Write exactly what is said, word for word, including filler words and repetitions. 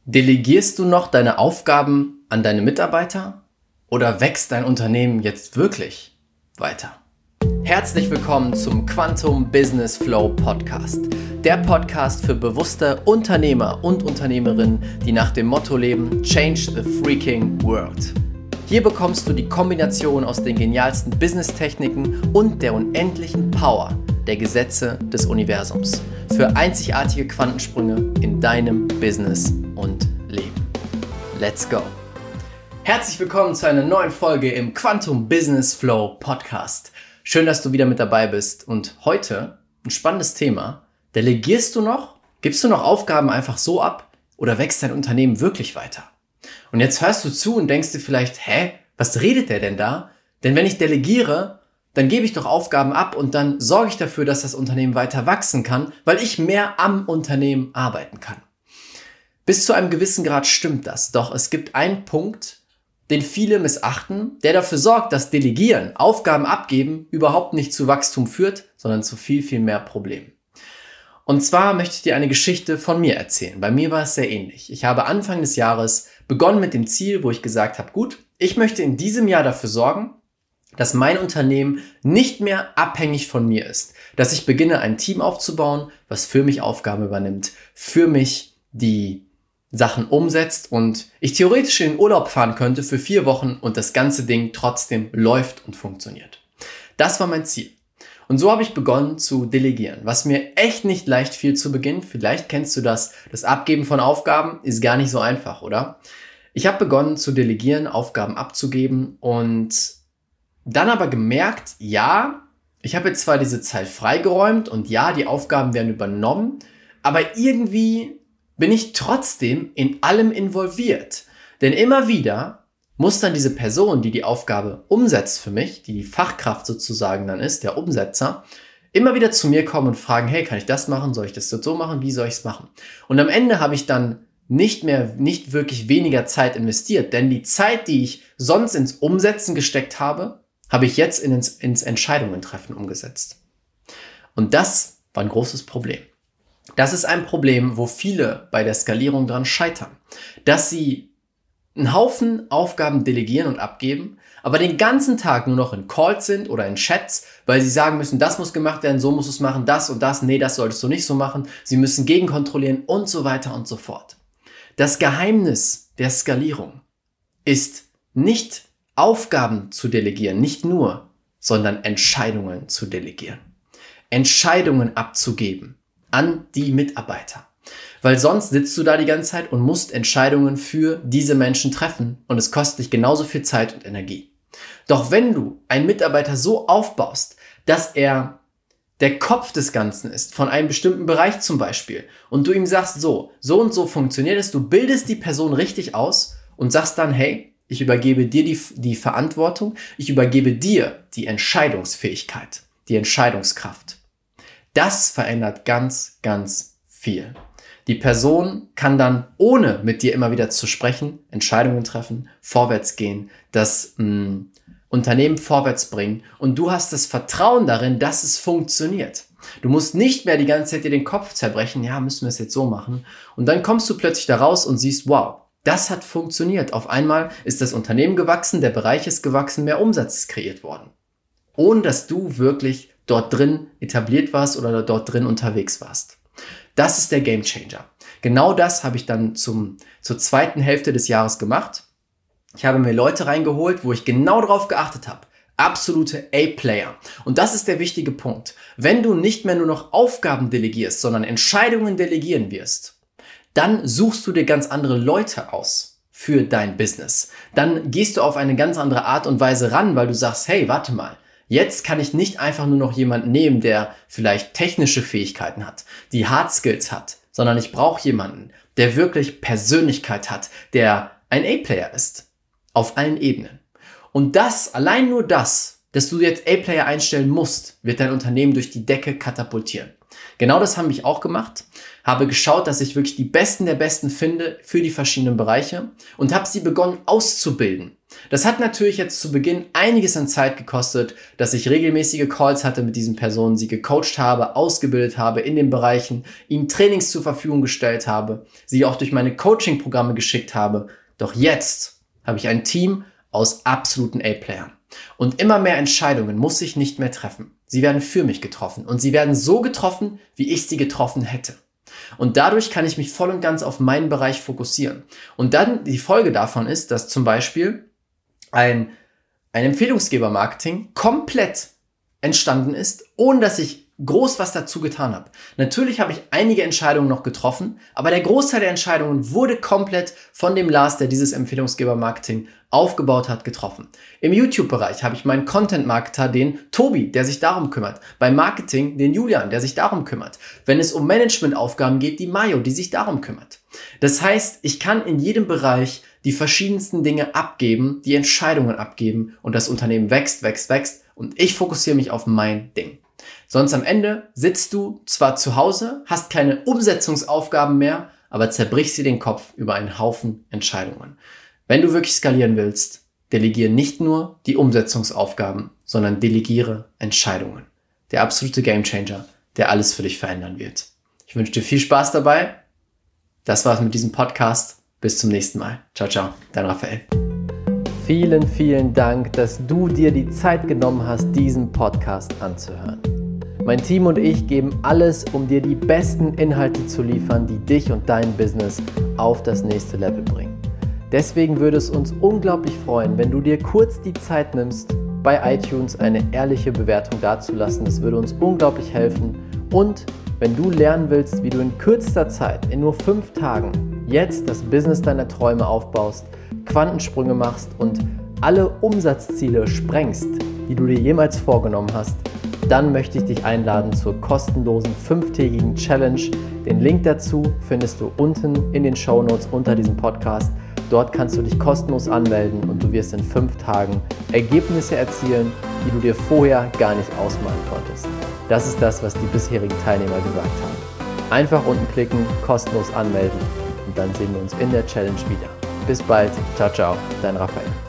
Delegierst du noch deine Aufgaben an deine Mitarbeiter oder wächst dein Unternehmen jetzt wirklich weiter? Herzlich willkommen zum Quantum Business Flow Podcast. Der Podcast für bewusste Unternehmer und Unternehmerinnen, die nach dem Motto leben: Change the freaking world. Hier bekommst du die Kombination aus den genialsten Business-Techniken und der unendlichen Power der Gesetze des Universums für einzigartige Quantensprünge in deinem Business und Leben. Let's go! Herzlich willkommen zu einer neuen Folge im Quantum Business Flow Podcast. Schön, dass du wieder mit dabei bist und heute ein spannendes Thema. Delegierst du noch? Gibst du noch Aufgaben einfach so ab oder wächst dein Unternehmen wirklich weiter? Und jetzt hörst du zu und denkst dir vielleicht, hä, was redet der denn da? Denn wenn ich delegiere, dann gebe ich doch Aufgaben ab und dann sorge ich dafür, dass das Unternehmen weiter wachsen kann, weil ich mehr am Unternehmen arbeiten kann. Bis zu einem gewissen Grad stimmt das, doch es gibt einen Punkt, den viele missachten, der dafür sorgt, dass Delegieren, Aufgaben abgeben, überhaupt nicht zu Wachstum führt, sondern zu viel, viel mehr Problemen. Und zwar möchte ich dir eine Geschichte von mir erzählen. Bei mir war es sehr ähnlich. Ich habe Anfang des Jahres begonnen mit dem Ziel, wo ich gesagt habe, gut, ich möchte in diesem Jahr dafür sorgen, dass mein Unternehmen nicht mehr abhängig von mir ist. Dass ich beginne, ein Team aufzubauen, was für mich Aufgaben übernimmt, für mich die Sachen umsetzt und ich theoretisch in den Urlaub fahren könnte für vier Wochen und das ganze Ding trotzdem läuft und funktioniert. Das war mein Ziel. Und so habe ich begonnen zu delegieren, was mir echt nicht leicht fiel zu Beginn. Vielleicht kennst du das. Das Abgeben von Aufgaben ist gar nicht so einfach, oder? Ich habe begonnen zu delegieren, Aufgaben abzugeben und dann aber gemerkt, ja, ich habe jetzt zwar diese Zeit freigeräumt und ja, die Aufgaben werden übernommen, aber irgendwie bin ich trotzdem in allem involviert. Denn immer wieder muss dann diese Person, die die Aufgabe umsetzt für mich, die die Fachkraft sozusagen dann ist, der Umsetzer, immer wieder zu mir kommen und fragen, hey, kann ich das machen? Soll ich das so machen? Wie soll ich es machen? Und am Ende habe ich dann nicht mehr, nicht wirklich weniger Zeit investiert, denn die Zeit, die ich sonst ins Umsetzen gesteckt habe, habe ich jetzt ins, ins Entscheidungen treffen umgesetzt. Und das war ein großes Problem. Das ist ein Problem, wo viele bei der Skalierung dran scheitern, dass sie einen Haufen Aufgaben delegieren und abgeben, aber den ganzen Tag nur noch in Calls sind oder in Chats, weil sie sagen müssen, das muss gemacht werden, so musst du es machen, das und das, nee, das solltest du nicht so machen. Sie müssen gegenkontrollieren und so weiter und so fort. Das Geheimnis der Skalierung ist nicht Aufgaben zu delegieren, nicht nur, sondern Entscheidungen zu delegieren. Entscheidungen abzugeben an die Mitarbeiter. Weil sonst sitzt du da die ganze Zeit und musst Entscheidungen für diese Menschen treffen und es kostet dich genauso viel Zeit und Energie. Doch wenn du einen Mitarbeiter so aufbaust, dass er der Kopf des Ganzen ist, von einem bestimmten Bereich zum Beispiel, und du ihm sagst, so, so und so funktioniert es, du bildest die Person richtig aus und sagst dann, hey, ich übergebe dir die, die Verantwortung, ich übergebe dir die Entscheidungsfähigkeit, die Entscheidungskraft. Das verändert ganz, ganz viel. Die Person kann dann, ohne mit dir immer wieder zu sprechen, Entscheidungen treffen, vorwärts gehen, das mh, Unternehmen vorwärts bringen und du hast das Vertrauen darin, dass es funktioniert. Du musst nicht mehr die ganze Zeit dir den Kopf zerbrechen, ja, müssen wir es jetzt so machen. Und dann kommst du plötzlich da raus und siehst, wow, das hat funktioniert. Auf einmal ist das Unternehmen gewachsen, der Bereich ist gewachsen, mehr Umsatz ist kreiert worden. Ohne dass du wirklich dort drin etabliert warst oder dort drin unterwegs warst. Das ist der Gamechanger. Genau das habe ich dann zum, zur zweiten Hälfte des Jahres gemacht. Ich habe mir Leute reingeholt, wo ich genau darauf geachtet habe. Absolute A-Player. Und das ist der wichtige Punkt. Wenn du nicht mehr nur noch Aufgaben delegierst, sondern Entscheidungen delegieren wirst, dann suchst du dir ganz andere Leute aus für dein Business. Dann gehst du auf eine ganz andere Art und Weise ran, weil du sagst, hey, warte mal, jetzt kann ich nicht einfach nur noch jemanden nehmen, der vielleicht technische Fähigkeiten hat, die Hard Skills hat, sondern ich brauche jemanden, der wirklich Persönlichkeit hat, der ein A-Player ist, auf allen Ebenen. Und das, allein nur das, dass du jetzt A-Player einstellen musst, wird dein Unternehmen durch die Decke katapultieren. Genau das habe ich auch gemacht, habe geschaut, dass ich wirklich die Besten der Besten finde für die verschiedenen Bereiche und habe sie begonnen auszubilden. Das hat natürlich jetzt zu Beginn einiges an Zeit gekostet, dass ich regelmäßige Calls hatte mit diesen Personen, sie gecoacht habe, ausgebildet habe in den Bereichen, ihnen Trainings zur Verfügung gestellt habe, sie auch durch meine Coaching-Programme geschickt habe. Doch jetzt habe ich ein Team aus absoluten A-Playern. Und immer mehr Entscheidungen muss ich nicht mehr treffen. Sie werden für mich getroffen und sie werden so getroffen, wie ich sie getroffen hätte. Und dadurch kann ich mich voll und ganz auf meinen Bereich fokussieren. Und dann die Folge davon ist, dass zum Beispiel ein, ein Empfehlungsgeber-Marketing komplett entstanden ist, ohne dass ich groß was dazu getan habe. Natürlich habe ich einige Entscheidungen noch getroffen, aber der Großteil der Entscheidungen wurde komplett von dem Lars, der dieses Empfehlungsgeber-Marketing aufgebaut hat, getroffen. Im YouTube-Bereich habe ich meinen Content-Marketer, den Tobi, der sich darum kümmert. Beim Marketing den Julian, der sich darum kümmert. Wenn es um Management-Aufgaben geht, die Mayo, die sich darum kümmert. Das heißt, ich kann in jedem Bereich die verschiedensten Dinge abgeben, die Entscheidungen abgeben und das Unternehmen wächst, wächst, wächst und ich fokussiere mich auf mein Ding. Sonst am Ende sitzt du zwar zu Hause, hast keine Umsetzungsaufgaben mehr, aber zerbrichst dir den Kopf über einen Haufen Entscheidungen. Wenn du wirklich skalieren willst, delegiere nicht nur die Umsetzungsaufgaben, sondern delegiere Entscheidungen. Der absolute Gamechanger, der alles für dich verändern wird. Ich wünsche dir viel Spaß dabei. Das war's mit diesem Podcast. Bis zum nächsten Mal. Ciao, ciao. Dein Raphael. Vielen, vielen Dank, dass du dir die Zeit genommen hast, diesen Podcast anzuhören. Mein Team und ich geben alles, um dir die besten Inhalte zu liefern, die dich und dein Business auf das nächste Level bringen. Deswegen würde es uns unglaublich freuen, wenn du dir kurz die Zeit nimmst, bei iTunes eine ehrliche Bewertung dazulassen. Das würde uns unglaublich helfen. Und wenn du lernen willst, wie du in kürzester Zeit, in nur fünf Tagen, jetzt das Business deiner Träume aufbaust, Quantensprünge machst und alle Umsatzziele sprengst, die du dir jemals vorgenommen hast, dann möchte ich dich einladen zur kostenlosen fünftägigen Challenge. Den Link dazu findest du unten in den Shownotes unter diesem Podcast. Dort kannst du dich kostenlos anmelden und du wirst in fünf Tagen Ergebnisse erzielen, die du dir vorher gar nicht ausmalen konntest. Das ist das, was die bisherigen Teilnehmer gesagt haben. Einfach unten klicken, kostenlos anmelden und dann sehen wir uns in der Challenge wieder. Bis bald. Ciao, ciao. Dein Raphael.